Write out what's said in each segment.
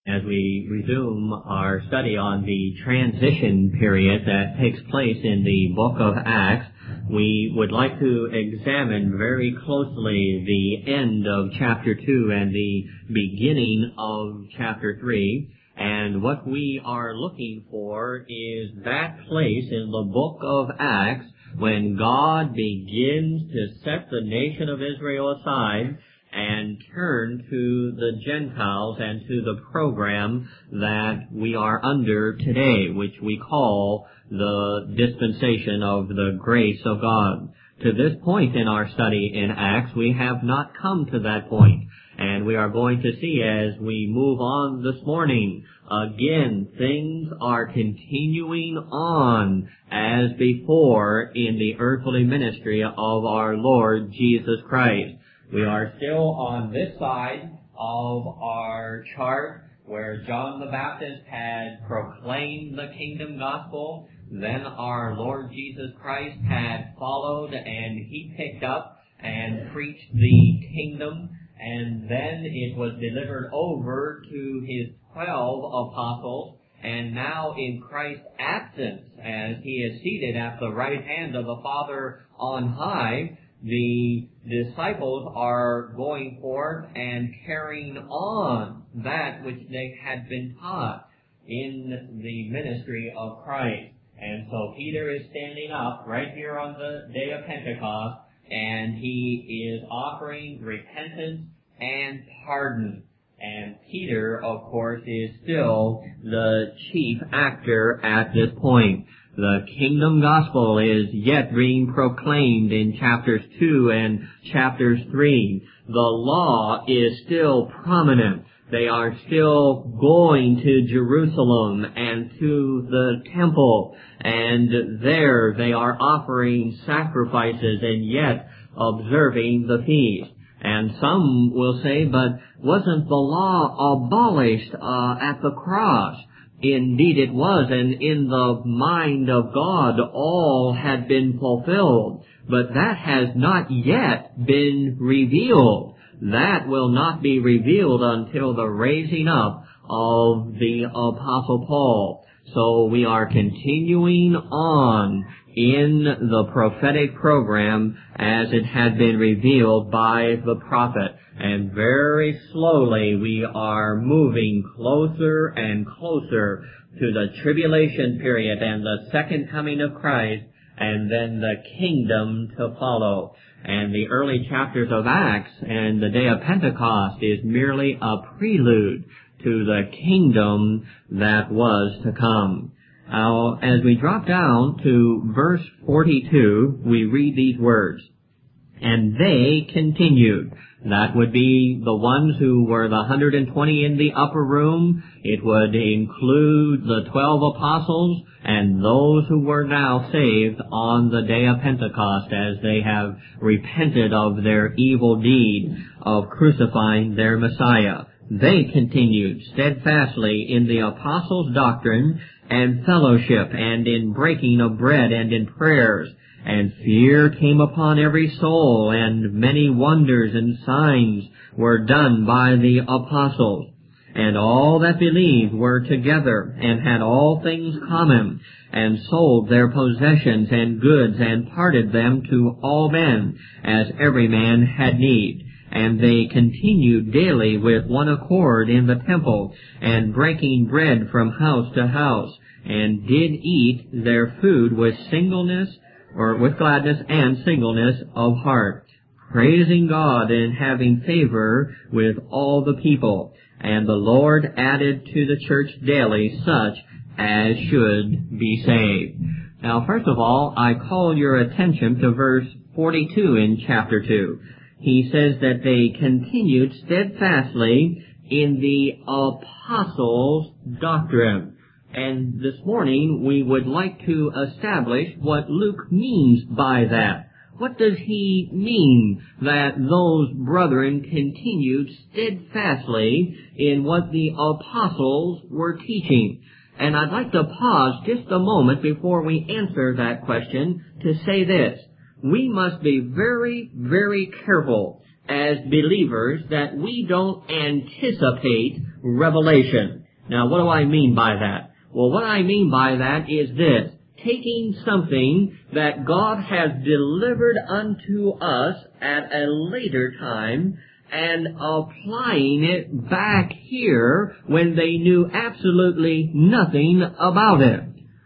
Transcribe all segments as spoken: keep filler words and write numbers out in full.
As we resume our study on the transition period that takes place in the book of Acts, we would like to examine very closely the end of chapter two and the beginning of chapter three. And what we are looking for is that place in the book of Acts when God begins to set the nation of Israel aside and turn to the Gentiles and to the program that we are under today, which we call the dispensation of the grace of God. To this point in our study in Acts, we have not come to that point, and we are going to see as we move on this morning, again, things are continuing on as before in the earthly ministry of our Lord Jesus Christ. We are still on this side of our chart where John the Baptist had proclaimed the kingdom gospel. Then our Lord Jesus Christ had followed and he picked up and preached the kingdom. And then it was delivered over to his twelve apostles. And now in Christ's absence, as he is seated at the right hand of the Father on high, the disciples are going forth and carrying on that which they had been taught in the ministry of Christ. And so Peter is standing up right here on the day of Pentecost, and he is offering repentance and pardon. And Peter, of course, is still the chief actor at this point. The kingdom gospel is yet being proclaimed in chapters two and chapters three. The law is still prominent. They are still going to Jerusalem and to the temple, and there they are offering sacrifices and yet observing the feast. And some will say, but wasn't the law abolished uh, at the cross? Indeed it was, and in the mind of God all had been fulfilled. But that has not yet been revealed. That will not be revealed until the raising up of the Apostle Paul. So we are continuing on in the prophetic program as it had been revealed by the prophet. And very slowly we are moving closer and closer to the tribulation period and the second coming of Christ, and then the kingdom to follow. And the early chapters of Acts and the day of Pentecost is merely a prelude to the kingdom that was to come. Now, as we drop down to verse forty-two, we read these words, and they continued. That would be the ones who were the one hundred twenty in the upper room. It would include the twelve apostles and those who were now saved on the day of Pentecost as they have repented of their evil deed of crucifying their Messiah. They continued steadfastly in the apostles' doctrine and fellowship, and in breaking of bread, and in prayers. And fear came upon every soul, and many wonders and signs were done by the apostles. And all that believed were together, and had all things common, and sold their possessions and goods, and parted them to all men, as every man had need. And they continued daily with one accord in the temple, and breaking bread from house to house, and did eat their food with singleness, or with gladness and singleness of heart, praising God and having favor with all the people. And the Lord added to the church daily such as should be saved. Now, first of all, I call your attention to verse forty-two in chapter two. He says that they continued steadfastly in the apostles' doctrine. And this morning we would like to establish what Luke means by that. What does he mean that those brethren continued steadfastly in what the apostles were teaching? And I'd like to pause just a moment before we answer that question to say this. We must be very, very careful as believers that we don't anticipate revelation. Now, what do I mean by that? Well, what I mean by that is this: taking something that God has delivered unto us at a later time and applying it back here when they knew absolutely nothing about it.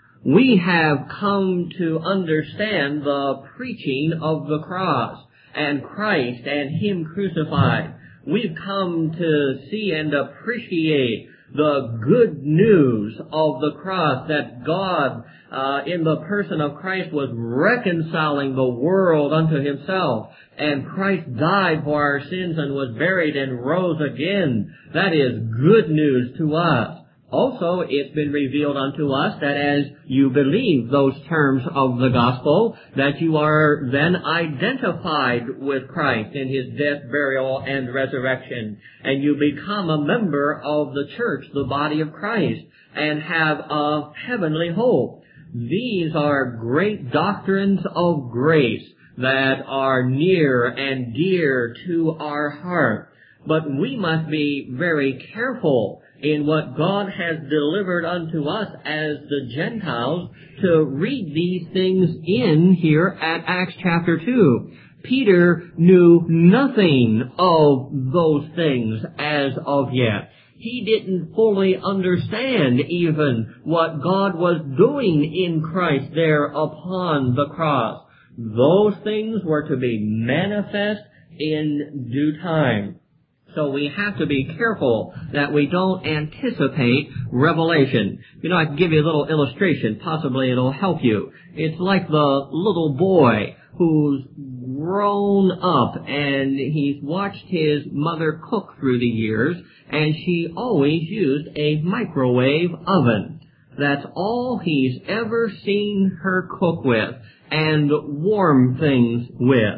We have come to understand the preaching of the cross and Christ and Him crucified. We've come to see and appreciate the good news of the cross, that God, uh, in the person of Christ, was reconciling the world unto Himself. And Christ died for our sins and was buried and rose again. That is good news to us. Also, it's been revealed unto us that as you believe those terms of the gospel, that you are then identified with Christ in His death, burial, and resurrection. And you become a member of the church, the body of Christ, and have a heavenly hope. These are great doctrines of grace that are near and dear to our heart. But we must be very careful in what God has delivered unto us as the Gentiles to read these things in here at Acts chapter two. Peter knew nothing of those things as of yet. He didn't fully understand even what God was doing in Christ there upon the cross. Those things were to be manifest in due time. So we have to be careful that we don't anticipate revelation. You know, I can give you a little illustration. Possibly it'll help you. It's like the little boy who's grown up and he's watched his mother cook through the years, and she always used a microwave oven. That's all he's ever seen her cook with and warm things with.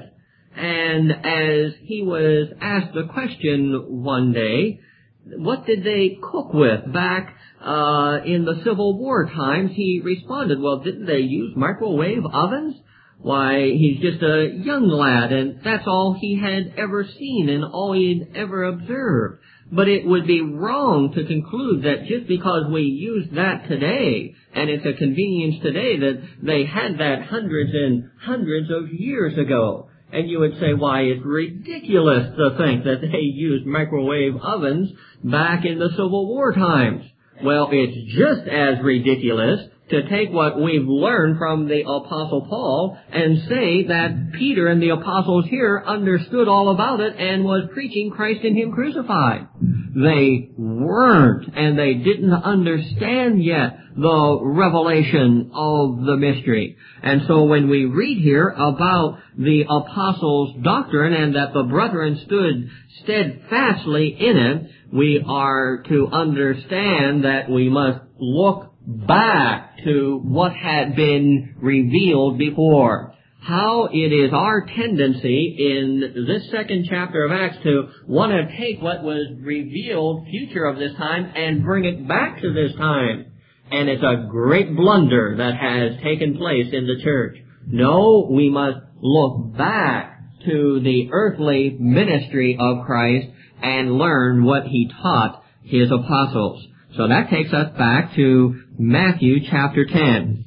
And as he was asked a question one day, what did they cook with back uh in the Civil War times, he responded, well, didn't they use microwave ovens? Why, he's just a young lad, and that's all he had ever seen and all he'd ever observed. But it would be wrong to conclude that just because we use that today, and it's a convenience today, that they had that hundreds and hundreds of years ago. And you would say, why, it's ridiculous to think that they used microwave ovens back in the Civil War times. Well, it's just as ridiculous to take what we've learned from the Apostle Paul and say that Peter and the apostles here understood all about it and was preaching Christ and Him crucified. They weren't, and they didn't understand yet the revelation of the mystery. And so when we read here about the apostles' doctrine and that the brethren stood steadfastly in it, we are to understand that we must look back to what had been revealed before. How it is our tendency in this second chapter of Acts to want to take what was revealed future of this time and bring it back to this time. And it's a great blunder that has taken place in the church. No, we must look back to the earthly ministry of Christ and learn what He taught His apostles. So that takes us back to Matthew chapter ten.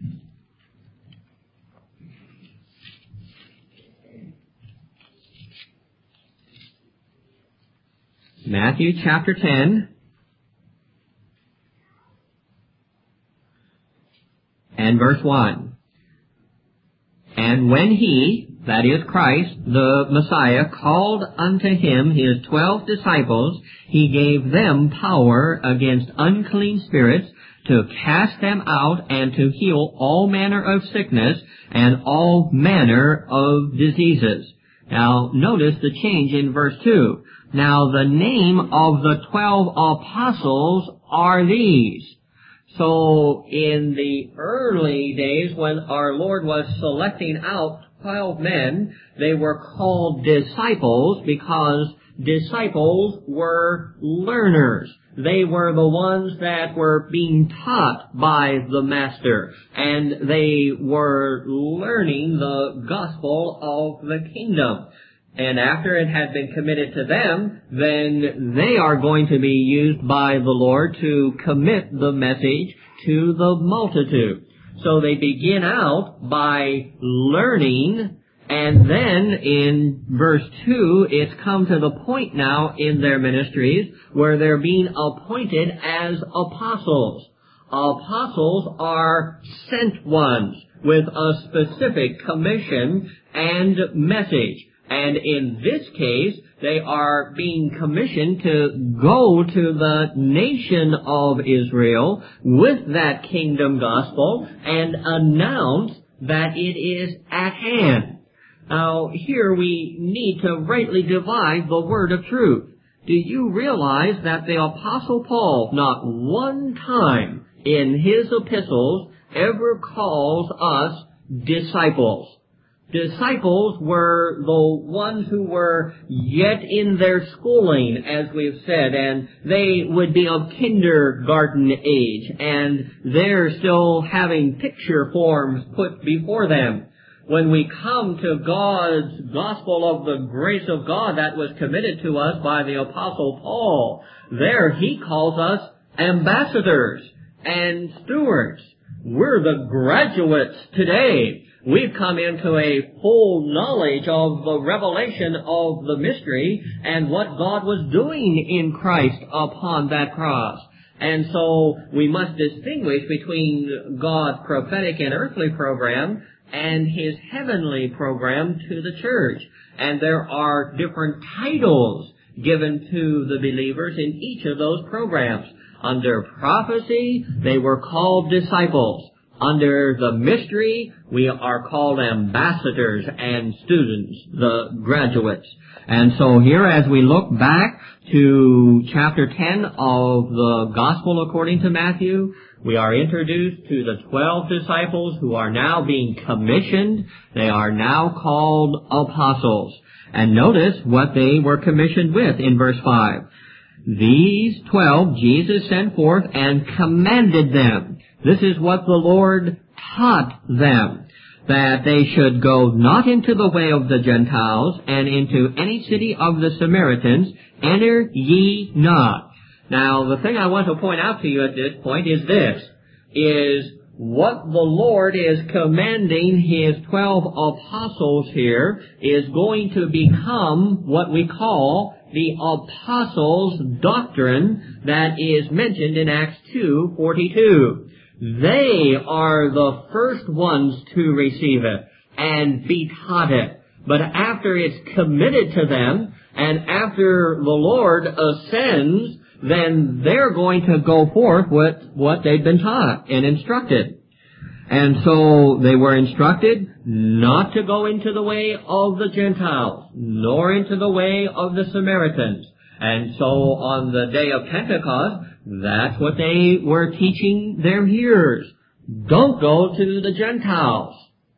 Matthew chapter ten. And verse one. And when He, that is Christ, the Messiah, called unto Him His twelve disciples, He gave them power against unclean spirits to cast them out and to heal all manner of sickness and all manner of diseases. Now, notice the change in verse two. Now, the name of the twelve apostles are these. So, in the early days when our Lord was selecting out twelve men, they were called disciples because disciples were learners. They were the ones that were being taught by the Master, and they were learning the gospel of the kingdom. And after it had been committed to them, then they are going to be used by the Lord to commit the message to the multitude. So they begin out by learning, and then in verse two, it's come to the point now in their ministries where they're being appointed as apostles. Apostles are sent ones with a specific commission and message. And in this case, they are being commissioned to go to the nation of Israel with that kingdom gospel and announce that it is at hand. Now, here we need to rightly divide the word of truth. Do you realize that the Apostle Paul, not one time in his epistles, ever calls us disciples? Disciples were the ones who were yet in their schooling, as we've said, and they would be of kindergarten age, and they're still having picture forms put before them. When we come to God's gospel of the grace of God that was committed to us by the Apostle Paul, there he calls us ambassadors and stewards. We're the graduates today. We've come into a full knowledge of the revelation of the mystery and what God was doing in Christ upon that cross. And so we must distinguish between God's prophetic and earthly program and His heavenly program to the church. And there are different titles given to the believers in each of those programs. Under prophecy, they were called disciples. Under the mystery, we are called ambassadors and students, the graduates. And so here, as we look back to chapter ten of the Gospel according to Matthew, we are introduced to the twelve disciples who are now being commissioned. They are now called apostles. And notice what they were commissioned with in verse five. These twelve Jesus sent forth and commanded them. This is what the Lord taught them, that they should go not into the way of the Gentiles, and into any city of the Samaritans enter ye not. Now, the thing I want to point out to you at this point is this, is what the Lord is commanding His twelve apostles here is going to become what we call the apostles' doctrine that is mentioned in Acts two forty-two. They are the first ones to receive it and be taught it. But after it's committed to them, and after the Lord ascends, then they're going to go forth with what they've been taught and instructed. And so they were instructed not to go into the way of the Gentiles, nor into the way of the Samaritans. And so on the day of Pentecost, that's what they were teaching their hearers. Don't go to the Gentiles,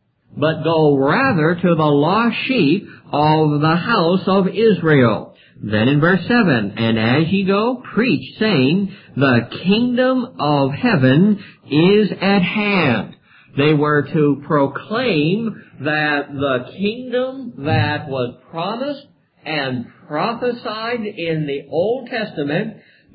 but go rather to the lost sheep of the house of Israel. Then in verse seven, and as ye go, preach, saying, the kingdom of heaven is at hand. They were to proclaim that the kingdom that was promised and prophesied in the Old Testament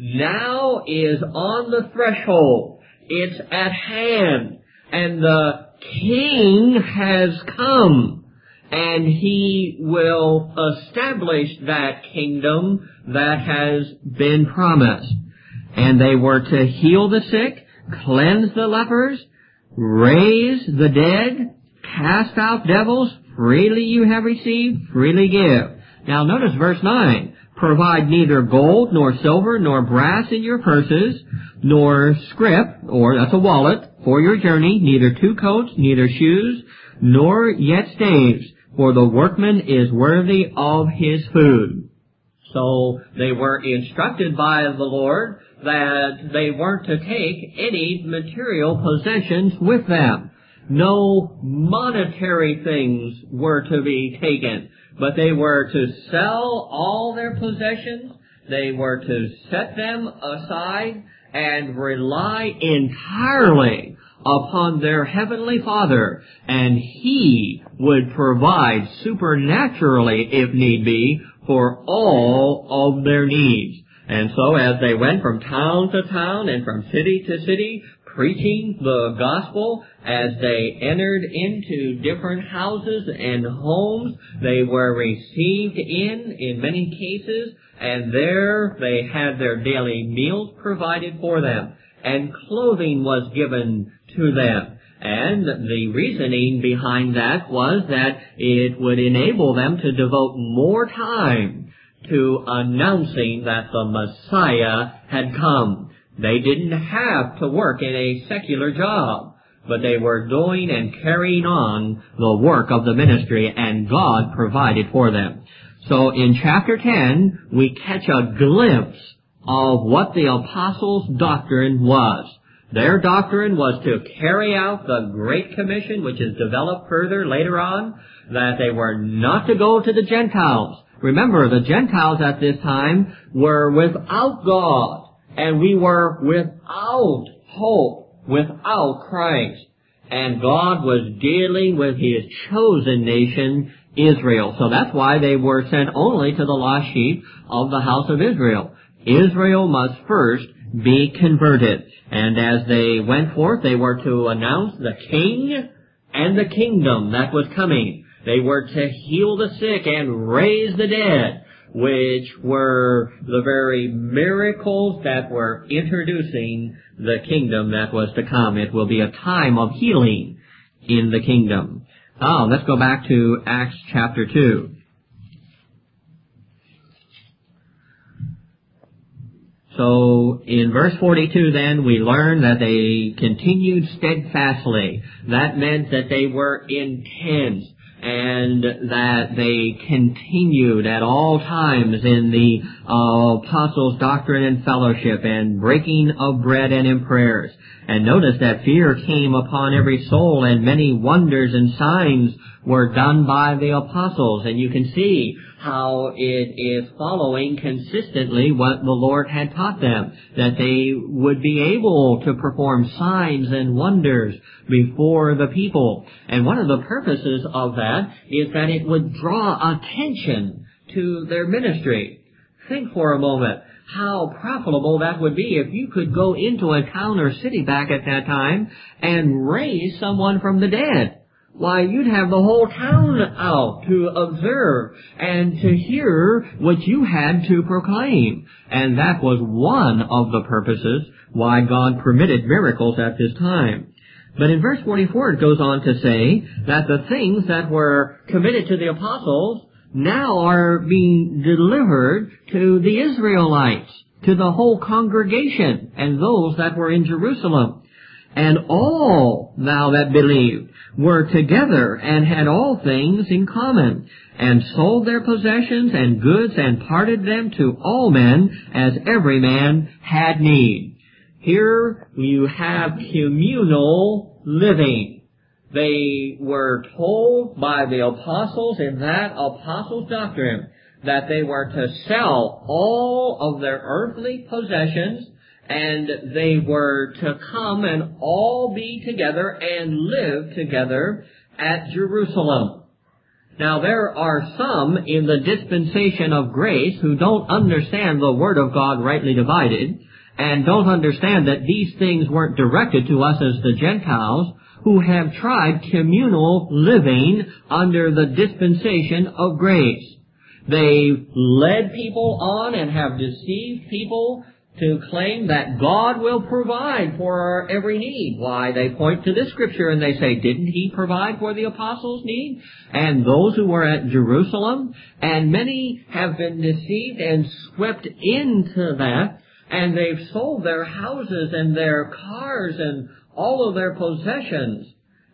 now is on the threshold. It's at hand. And the King has come. And He will establish that kingdom that has been promised. And they were to heal the sick, cleanse the lepers, raise the dead, cast out devils. Freely you have received, freely give. Now notice verse nine. Provide neither gold, nor silver, nor brass in your purses, nor scrip, or that's a wallet, for your journey, neither two coats, neither shoes, nor yet staves, for the workman is worthy of his food. So they were instructed by the Lord that they weren't to take any material possessions with them. No monetary things were to be taken, but they were to sell all their possessions. They were to set them aside and rely entirely upon their Heavenly Father, and He would provide supernaturally, if need be, for all of their needs. And so as they went from town to town and from city to city, preaching the gospel, as they entered into different houses and homes, they were received in, in many cases, and there they had their daily meals provided for them, and clothing was given to them. And the reasoning behind that was that it would enable them to devote more time to announcing that the Messiah had come. They didn't have to work in a secular job, but they were doing and carrying on the work of the ministry, and God provided for them. So in chapter ten, we catch a glimpse of what the apostles' doctrine was. Their doctrine was to carry out the Great Commission, which is developed further later on, that they were not to go to the Gentiles. Remember, the Gentiles at this time were without God, and we were without hope, without Christ. And God was dealing with His chosen nation, Israel. So that's why they were sent only to the lost sheep of the house of Israel. Israel must first be converted. And as they went forth, they were to announce the King and the kingdom that was coming. They were to heal the sick and raise the dead, which were the very miracles that were introducing the kingdom that was to come. It will be a time of healing in the kingdom. Now, let's go back to Acts chapter two. So, in verse forty-two then, we learn that they continued steadfastly. That meant that they were intense, and that they continued at all times in the uh, apostles' doctrine and fellowship, and breaking of bread and in prayers. And notice that fear came upon every soul, and many wonders and signs were done by the apostles. And you can see how it is following consistently what the Lord had taught them, that they would be able to perform signs and wonders before the people. And one of the purposes of that is that it would draw attention to their ministry. Think for a moment how profitable that would be if you could go into a town or city back at that time and raise someone from the dead. Why, you'd have the whole town out to observe and to hear what you had to proclaim. And that was one of the purposes why God permitted miracles at this time. But in verse forty-four it goes on to say that the things that were committed to the apostles now are being delivered to the Israelites, to the whole congregation and those that were in Jerusalem. And all thou that believed were together and had all things in common, and sold their possessions and goods and parted them to all men as every man had need. Here you have communal living. They were told by the apostles in that apostles' doctrine that they were to sell all of their earthly possessions, and they were to come and all be together and live together at Jerusalem. Now, there are some in the dispensation of grace who don't understand the Word of God rightly divided, and don't understand that these things weren't directed to us as the Gentiles, who have tried communal living under the dispensation of grace. They've led people on and have deceived people to claim that God will provide for our every need. Why, they point to this scripture and they say, didn't He provide for the apostles' need and those who were at Jerusalem? And many have been deceived and swept into that, and they've sold their houses and their cars and all of their possessions.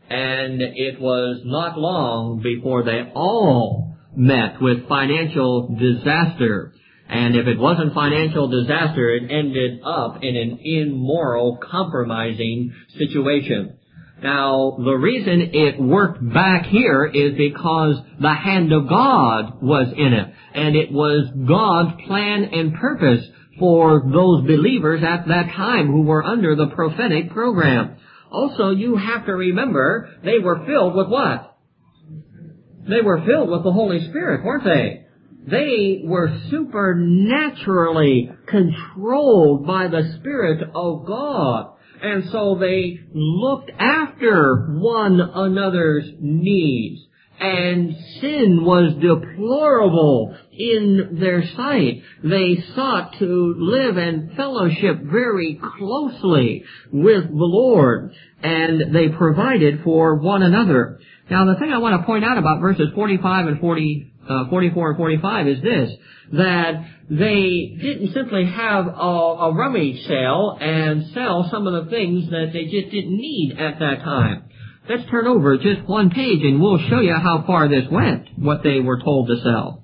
And it was not long before they all met with financial disaster. And if it wasn't financial disaster, it ended up in an immoral, compromising situation. Now, the reason it worked back here is because the hand of God was in it. And it was God's plan and purpose for those believers at that time who were under the prophetic program. Also, you have to remember, they were filled with what? They were filled with the Holy Spirit, weren't they? They were supernaturally controlled by the Spirit of God. And so they looked after one another's needs. And sin was deplorable in their sight. They sought to live in fellowship very closely with the Lord, and they provided for one another. Now, the thing I want to point out about verses forty-five and forty, uh, forty-four and forty-five is this, that they didn't simply have a, a rummage sale and sell some of the things that they just didn't need at that time. Let's turn over just one page and we'll show you how far this went, what they were told to sell.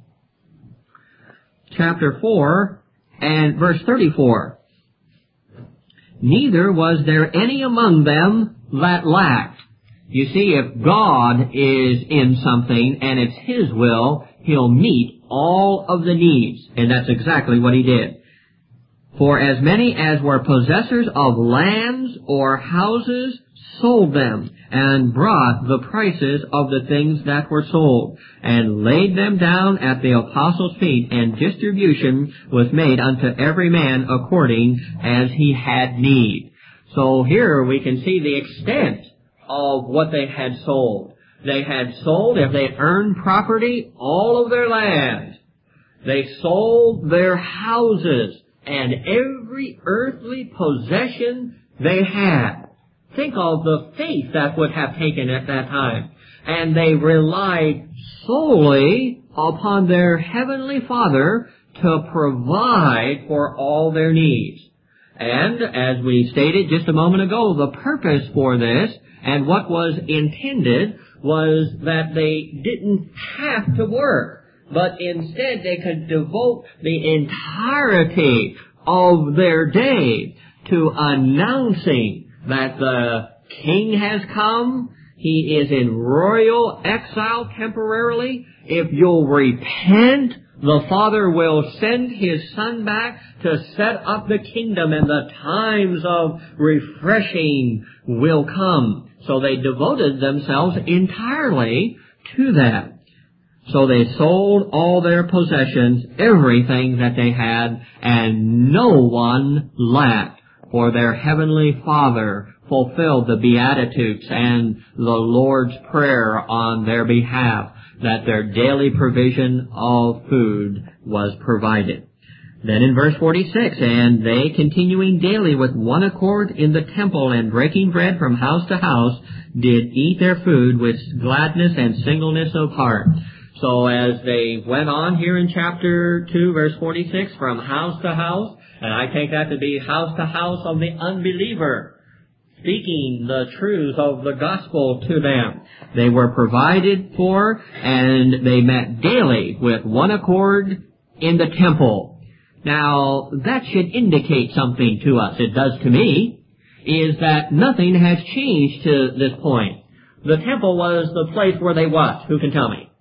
Chapter four and verse thirty-four. Neither was there any among them that lacked. You see, if God is in something and it's His will, He'll meet all of the needs. And that's exactly what He did. For as many as were possessors of lands or houses sold them, and brought the prices of the things that were sold, and laid them down at the apostles' feet, and distribution was made unto every man according as he had need. So here we can see the extent of what they had sold. They had sold, if they earned property, all of their land. They sold their houses and every earthly possession they had. Think of the faith that would have taken at that time. And they relied solely upon their Heavenly Father to provide for all their needs. And as we stated just a moment ago, the purpose for this and what was intended was that they didn't have to work, but instead they could devote the entirety of their day to announcing that the King has come. He is in royal exile temporarily. If you'll repent, the Father will send His Son back to set up the kingdom, and the times of refreshing will come. So they devoted themselves entirely to that. So they sold all their possessions, everything that they had, and no one lacked. For their Heavenly Father fulfilled the Beatitudes and the Lord's Prayer on their behalf, that their daily provision of food was provided. Then in verse forty-six, and they continuing daily with one accord in the temple and breaking bread from house to house, did eat their food with gladness and singleness of heart. So as they went on here in chapter two, verse forty-six, from house to house, and I take that to be house to house of the unbeliever, speaking the truth of the gospel to them. They were provided for, and they met daily with one accord in the temple. Now, that should indicate something to us. It does to me, is that nothing has changed to this point. The temple was the place where they what? Who can tell me?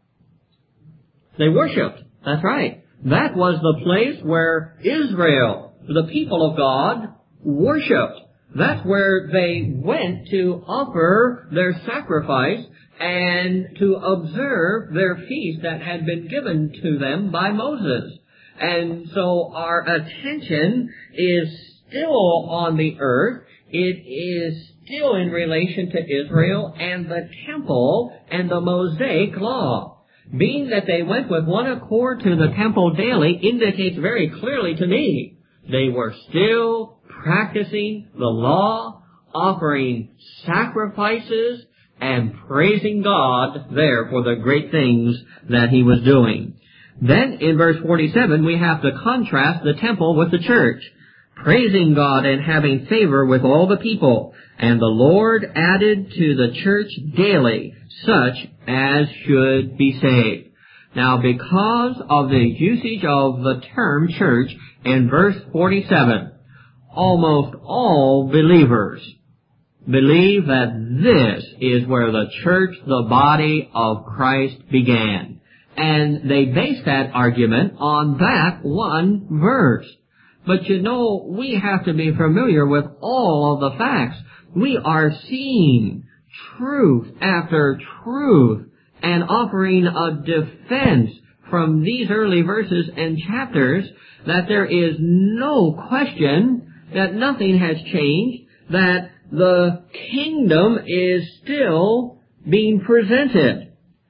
They worshipped. That's right. That was the place where Israel, the people of God, worshipped. That's where they went to offer their sacrifice and to observe their feast that had been given to them by Moses. And so our attention is still on the earth. It is still in relation to Israel and the temple and the Mosaic law. Being that they went with one accord to the temple daily indicates very clearly to me they were still practicing the law, offering sacrifices, and praising God there for the great things that He was doing. Then in verse forty-seven we have to contrast the temple with the church, praising God and having favor with all the people. And the Lord added to the church daily such as should be saved. Now, because of the usage of the term church in verse forty-seven, almost all believers believe that this is where the church, the body of Christ, began. And they base that argument on that one verse. But you know, we have to be familiar with all of the facts. We are seeing truth after truth and offering a defense from these early verses and chapters that there is no question that nothing has changed, that the kingdom is still being presented.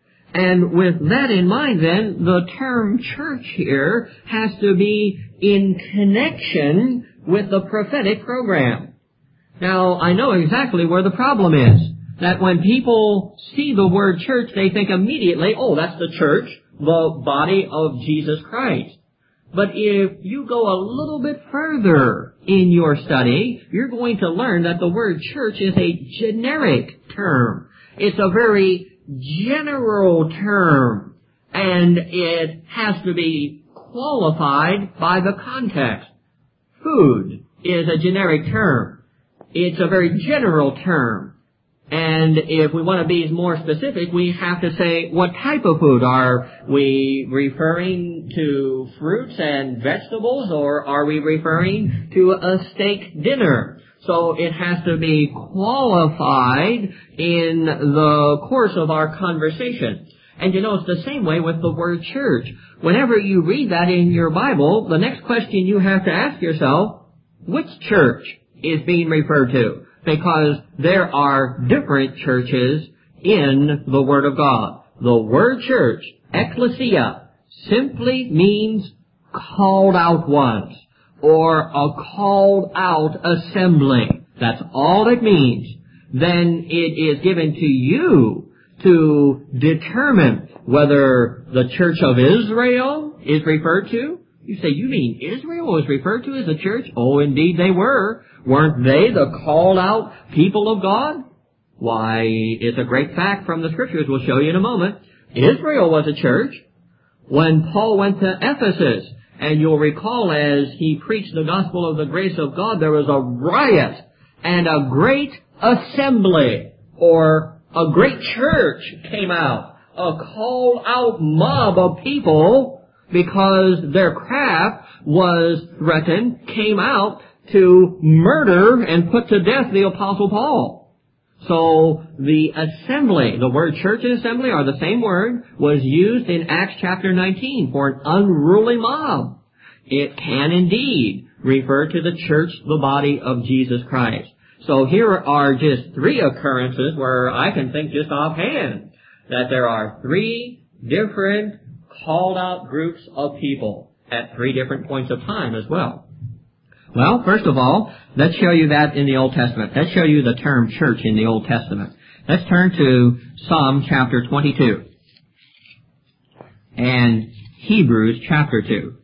And with that in mind then, the term church here has to be in connection with the prophetic program. Now, I know exactly where the problem is. That when people see the word church, they think immediately, oh, that's the church, the body of Jesus Christ. But if you go a little bit further in your study, you're going to learn that the word church is a generic term. It's a very general term, and it has to be qualified by the context. Food is a generic term. It's a very general term. And if we want to be more specific, we have to say, what type of food? Are we referring to fruits and vegetables, or are we referring to a steak dinner? So it has to be qualified in the course of our conversation. And you know, it's the same way with the word church. Whenever you read that in your Bible, the next question you have to ask yourself, which church is being referred to? Because there are different churches in the Word of God. The word church, ecclesia, simply means called out ones, or a called out assembly. That's all it means. Then it is given to you to determine whether the church of Israel is referred to. You say, you mean Israel was referred to as a church? Oh, indeed they were. Weren't they the called out people of God? Why, it's a great fact from the Scriptures. We'll show you in a moment. Israel was a church. When Paul went to Ephesus, and you'll recall as he preached the gospel of the grace of God, there was a riot and a great assembly, or a great church came out, a called out mob of people, because their craft was threatened, came out to murder and put to death the Apostle Paul. So the assembly, the word church and assembly are the same word, was used in Acts chapter nineteen for an unruly mob. It can indeed refer to the church, the body of Jesus Christ. So here are just three occurrences where I can think just offhand that there are three different called out groups of people at three different points of time as well. Well, first of all, let's show you that in the Old Testament. Let's show you the term church in the Old Testament. Let's turn to Psalm chapter twenty-two and Hebrews chapter two.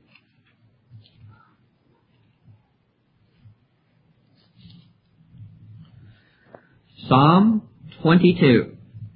Psalm twenty-two.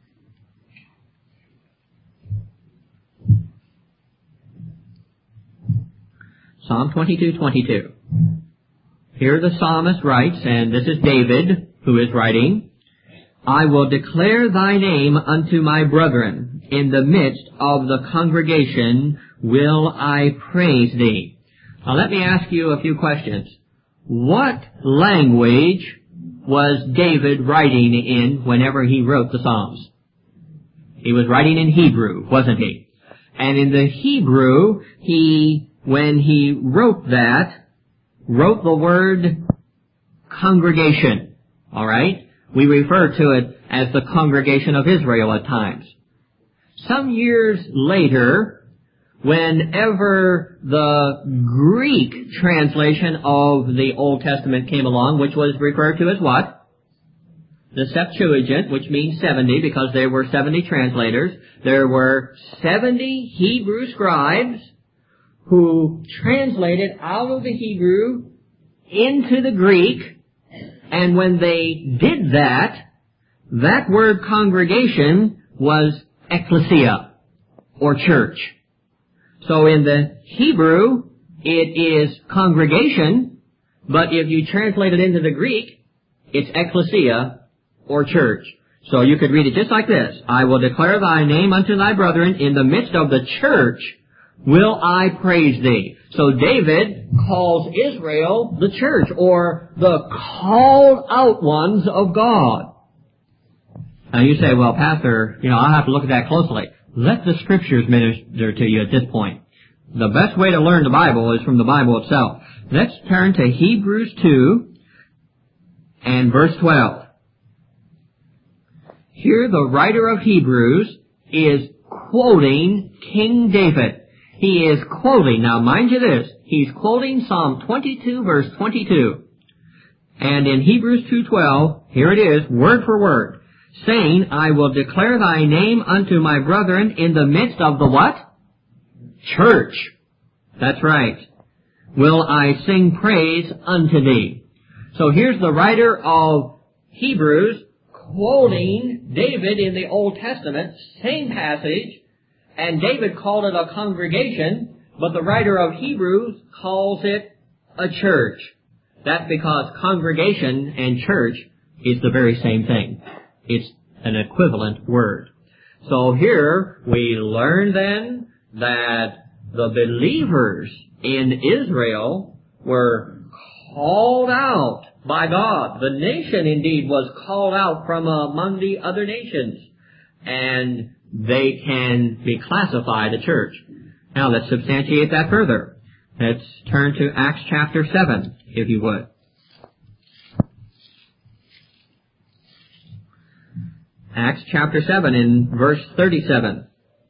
Psalm twenty-two, twenty-two. Here the psalmist writes, and this is David who is writing, I will declare thy name unto my brethren. In the midst of the congregation will I praise thee. Now let me ask you a few questions. What language was David writing in whenever he wrote the Psalms? He was writing in Hebrew, wasn't he? And in the Hebrew, he, when he wrote that, wrote the word congregation. All right? We refer to it as the congregation of Israel at times. Some years later, whenever the Greek translation of the Old Testament came along, which was referred to as what? The Septuagint, which means seventy, because there were seventy translators. There were seventy Hebrew scribes who translated out of the Hebrew into the Greek, and when they did that, that word congregation was ecclesia, or church. So in the Hebrew, it is congregation, but if you translate it into the Greek, it's ecclesia, or church. So you could read it just like this. I will declare thy name unto thy brethren in the midst of the church will I praise thee. So David calls Israel the church, or the called out ones of God. Now you say, well, Pastor, you know, I'll have to look at that closely. Let the Scriptures minister to you at this point. The best way to learn the Bible is from the Bible itself. Let's turn to Hebrews two and verse twelve. Here the writer of Hebrews is quoting King David. He is quoting, now mind you this, he's quoting Psalm twenty-two verse twenty-two. And in Hebrews two twelve, here it is, word for word, saying, I will declare thy name unto my brethren in the midst of the what? Church. That's right. Will I sing praise unto thee. So here's the writer of Hebrews quoting David in the Old Testament, same passage, and David called it a congregation, but the writer of Hebrews calls it a church. That's because congregation and church is the very same thing. It's an equivalent word. So here we learn then that the believers in Israel were called out by God. The nation indeed was called out from among the other nations, and they can be classified a church. Now let's substantiate that further. Let's turn to Acts chapter seven, if you would. Acts chapter seven in verse thirty-seven.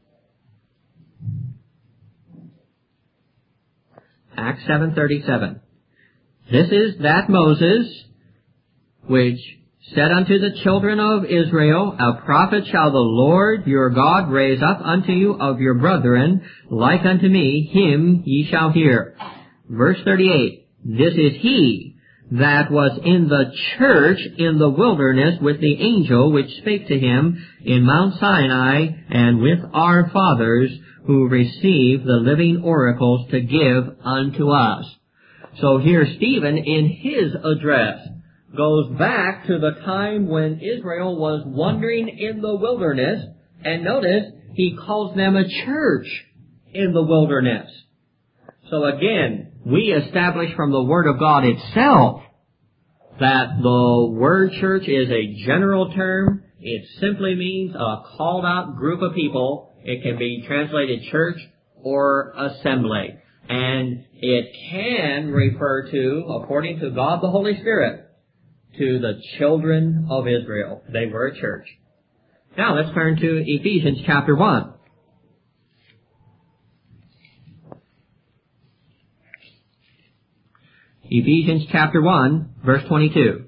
Acts seven thirty-seven. This is that Moses which said unto the children of Israel, a prophet shall the Lord your God raise up unto you of your brethren, like unto me, him ye shall hear. Verse thirty-eight. This is he that was in the church in the wilderness with the angel which spake to him in Mount Sinai, and with our fathers who received the living oracles to give unto us. So here Stephen in his address goes back to the time when Israel was wandering in the wilderness, and notice he calls them a church in the wilderness. So again, we establish from the Word of God itself that the word church is a general term. It simply means a called out group of people. It can be translated church or assembly. And it can refer to, according to God the Holy Spirit, to the children of Israel. They were a church. Now let's turn to Ephesians chapter one. Ephesians chapter one, verse twenty-two.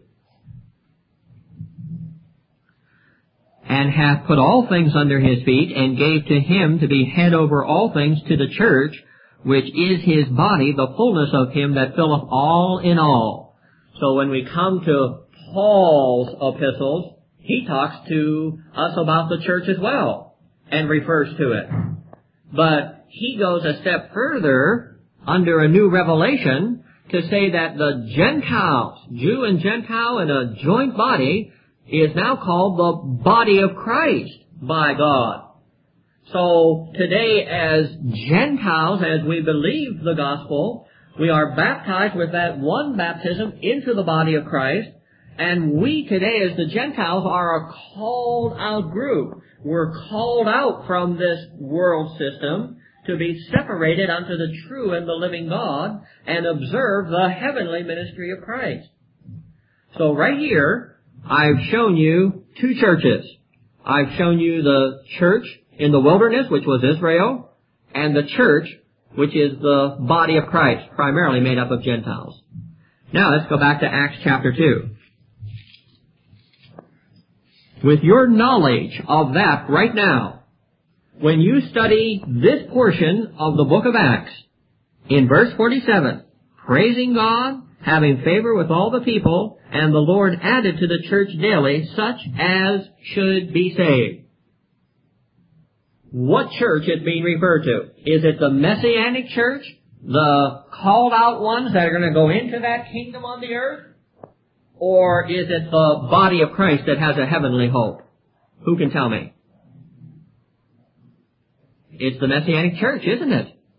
And hath put all things under his feet, and gave to him to be head over all things to the church, which is his body, the fullness of him that filleth all in all. So when we come to Paul's epistles, he talks to us about the church as well, and refers to it. But he goes a step further under a new revelation to say that the Gentiles, Jew and Gentile in a joint body, is now called the body of Christ by God. So today as Gentiles, as we believe the gospel, we are baptized with that one baptism into the body of Christ, and we today as the Gentiles are a called out group. We're called out from this world system to be separated unto the true and the living God and observe the heavenly ministry of Christ. So right here, I've shown you two churches. I've shown you the church in the wilderness, which was Israel, and the church, which is the body of Christ, primarily made up of Gentiles. Now let's go back to Acts chapter two. With your knowledge of that right now, when you study this portion of the book of Acts, in verse forty-seven, praising God, having favor with all the people, and the Lord added to the church daily such as should be saved. What church is being referred to? Is it the Messianic church? The called out ones that are going to go into that kingdom on the earth? Or is it the body of Christ that has a heavenly hope? Who can tell me? It's the Messianic church, isn't it?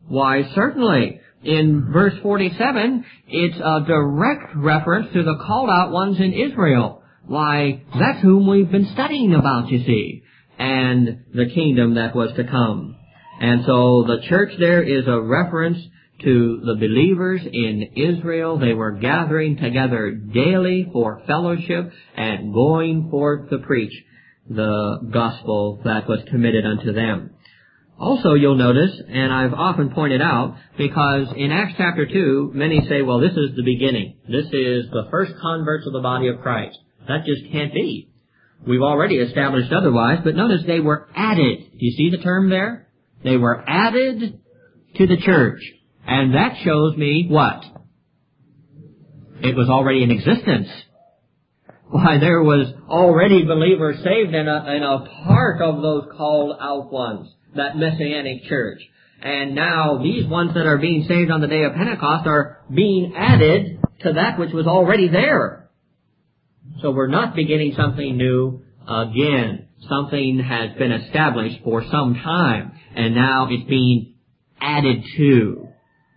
Why, certainly. In verse forty-seven, it's a direct reference to the called out ones in Israel. Why, that's whom we've been studying about, you see, and the kingdom that was to come. And so the church there is a reference to the believers in Israel. They were gathering together daily for fellowship and going forth to preach the gospel that was committed unto them. Also, you'll notice, and I've often pointed out, because in Acts chapter two, many say, well, this is the beginning. This is the first converts of the body of Christ. That just can't be. We've already established otherwise, but notice they were added. Do you see the term there? They were added to the church. And that shows me what? It was already in existence. Why, there was already believers saved in a, in a part of those called out ones, that Messianic church. And now these ones that are being saved on the day of Pentecost are being added to that which was already there. So we're not beginning something new again. Something has been established for some time, and now it's being added to.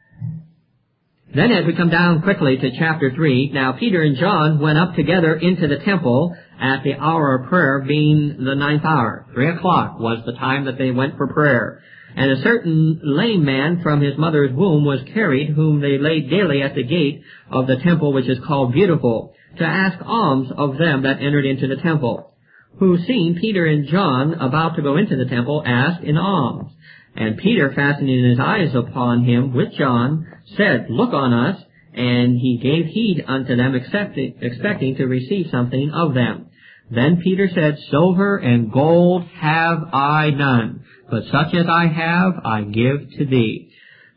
Then as we come down quickly to chapter three, now Peter and John went up together into the temple at the hour of prayer, being the ninth hour. Three o'clock was the time that they went for prayer. And a certain lame man from his mother's womb was carried, whom they laid daily at the gate of the temple, which is called Beautiful, to ask alms of them that entered into the temple, who, seeing Peter and John about to go into the temple, asked in alms. And Peter, fastening his eyes upon him with John, said, Look on us. And he gave heed unto them, expecting, expecting to receive something of them. Then Peter said, Silver and gold have I none, but such as I have I give to thee.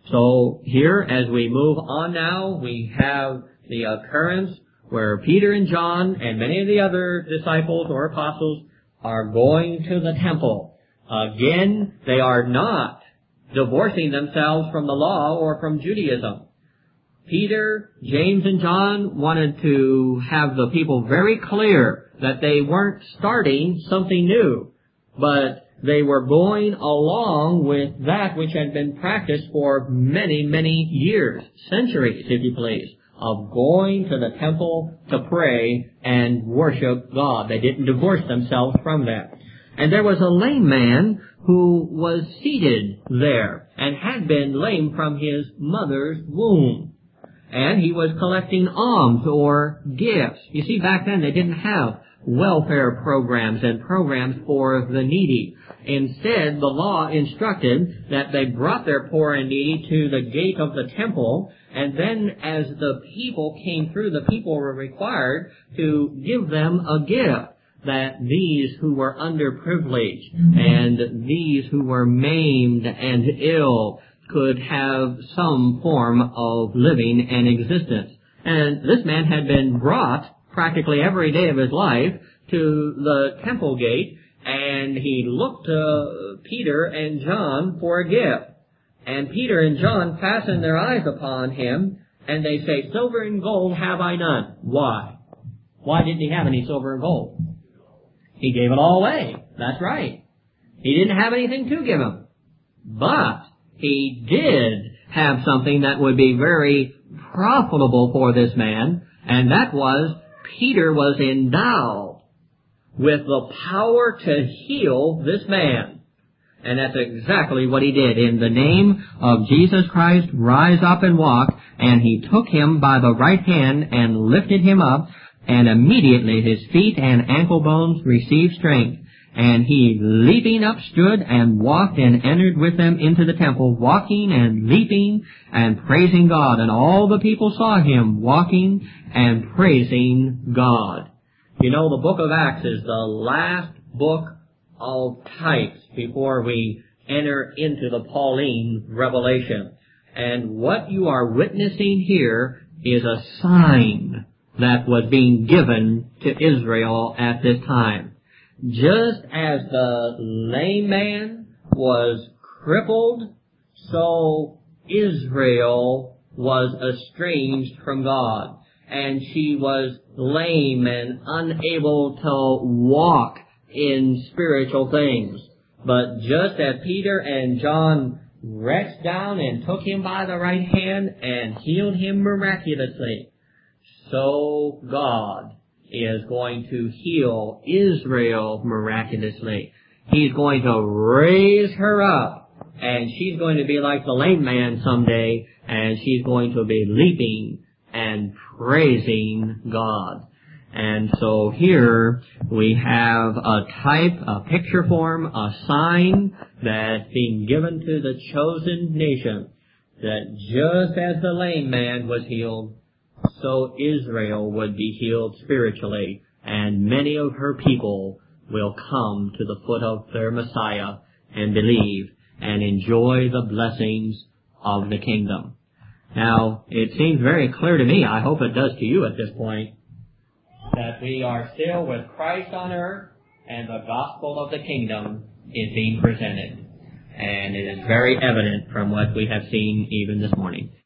So here, as we move on now, we have the occurrence where Peter and John and many of the other disciples or apostles are going to the temple. Again, they are not divorcing themselves from the law or from Judaism. Peter, James, and John wanted to have the people very clear that they weren't starting something new, but they were going along with that which had been practiced for many, many years, centuries, if you please, of going to the temple to pray and worship God. They didn't divorce themselves from that. And there was a lame man who was seated there and had been lame from his mother's womb. And he was collecting alms or gifts. You see, back then they didn't have welfare programs and programs for the needy. Instead, the law instructed that they brought their poor and needy to the gate of the temple, and then as the people came through, the people were required to give them a gift, that these who were underprivileged and these who were maimed and ill could have some form of living and existence. And this man had been brought practically every day of his life to the temple gate, and he looked to Peter and John for a gift. And Peter and John fastened their eyes upon him, and they say, Silver and gold have I none. Why? Why didn't he have any silver and gold? He gave it all away. That's right. He didn't have anything to give him. But he did have something that would be very profitable for this man, and that was Peter was endowed with the power to heal this man. And that's exactly what he did. In the name of Jesus Christ, rise up and walk. And he took him by the right hand and lifted him up, and immediately his feet and ankle bones received strength. And he, leaping up, stood and walked and entered with them into the temple, walking and leaping and praising God. And all the people saw him walking and praising God. You know, the book of Acts is the last book of types before we enter into the Pauline revelation. And what you are witnessing here is a sign that was being given to Israel at this time. Just as the lame man was crippled, so Israel was estranged from God. And she was lame and unable to walk in spiritual things. But just as Peter and John reached down and took him by the right hand and healed him miraculously. So God is going to heal Israel miraculously. He's going to raise her up, and she's going to be like the lame man someday, and she's going to be leaping and praising God. And so here we have a type, a picture form, a sign that's being given to the chosen nation, that just as the lame man was healed, so Israel would be healed spiritually, and many of her people will come to the foot of their Messiah and believe and enjoy the blessings of the kingdom. Now, it seems very clear to me, I hope it does to you at this point, that we are still with Christ on earth and the gospel of the kingdom is being presented. And it is very evident from what we have seen even this morning.